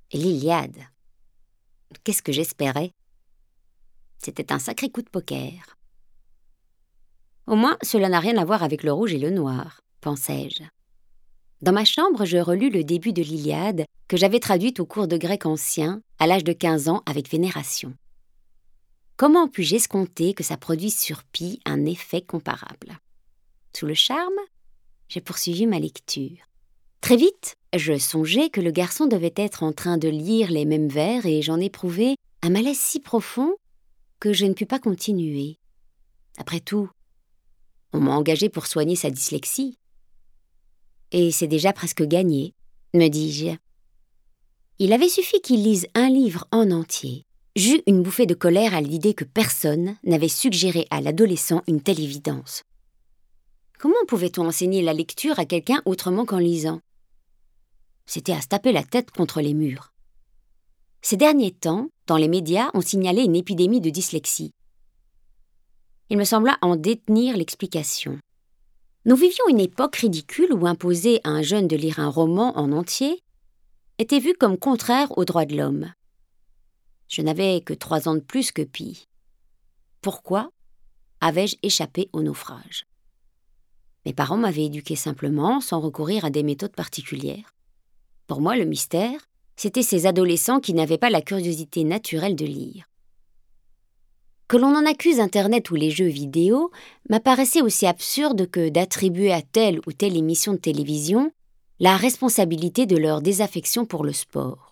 L'Iliade. Qu'est-ce que j'espérais? C'était un sacré coup de poker. Au moins, cela n'a rien à voir avec le rouge et le noir, pensai-je. Dans ma chambre, je relus le début de l'Iliade, que j'avais traduite au cours de grec ancien, à l'âge de 15 ans, avec vénération. Comment puis-je escompter que ça produise sur Pi un effet comparable? Sous le charme, j'ai poursuivi ma lecture. Très vite, je songeai que le garçon devait être en train de lire les mêmes vers et j'en éprouvai un malaise si profond que je ne pus pas continuer. Après tout, on m'a engagé pour soigner sa dyslexie. Et c'est déjà presque gagné, me dis-je. Il avait suffi qu'il lise un livre en entier. J'eus une bouffée de colère à l'idée que personne n'avait suggéré à l'adolescent une telle évidence. Comment pouvait-on enseigner la lecture à quelqu'un autrement qu'en lisant? C'était à se taper la tête contre les murs. Ces derniers temps, dans les médias, on signalait une épidémie de dyslexie. Il me sembla en détenir l'explication. Nous vivions une époque ridicule où imposer à un jeune de lire un roman en entier était vu comme contraire aux droits de l'homme. Je n'avais que 3 ans de plus que Pi. Pourquoi avais-je échappé au naufrage? Mes parents m'avaient éduqué simplement, sans recourir à des méthodes particulières. Pour moi, le mystère, c'était ces adolescents qui n'avaient pas la curiosité naturelle de lire. Que l'on en accuse Internet ou les jeux vidéo m'apparaissait aussi absurde que d'attribuer à telle ou telle émission de télévision la responsabilité de leur désaffection pour le sport.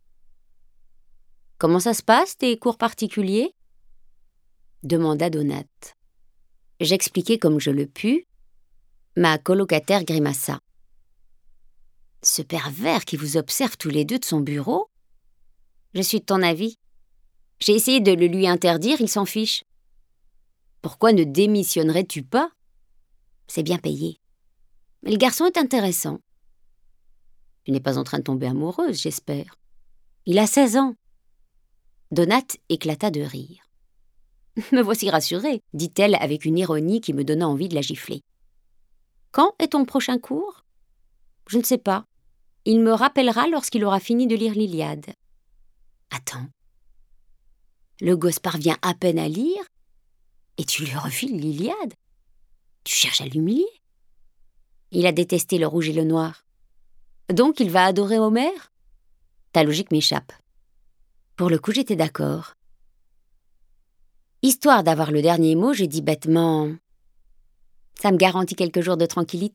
« Comment ça se passe, tes cours particuliers ?» demanda Donat. J'expliquai comme je le pus. Ma colocataire grimaça. « Ce pervers qui vous observe tous les deux de son bureau ? Je suis de ton avis. J'ai essayé de le lui interdire, il s'en fiche. Pourquoi ne démissionnerais-tu pas? C'est bien payé. Mais le garçon est intéressant. Tu n'es pas en train de tomber amoureuse, j'espère. Il a 16 ans. Donat éclata de rire. Me voici rassurée, dit-elle avec une ironie qui me donna envie de la gifler. Quand est ton prochain cours? Je ne sais pas. Il me rappellera lorsqu'il aura fini de lire l'Iliade. Attends. Le gosse parvient à peine à lire et tu lui refiles l'Iliade. Tu cherches à l'humilier. Il a détesté le rouge et le noir. Donc il va adorer Homère? Ta logique m'échappe. Pour le coup, j'étais d'accord. Histoire d'avoir le dernier mot, j'ai dit bêtement « Ça me garantit quelques jours de tranquillité. »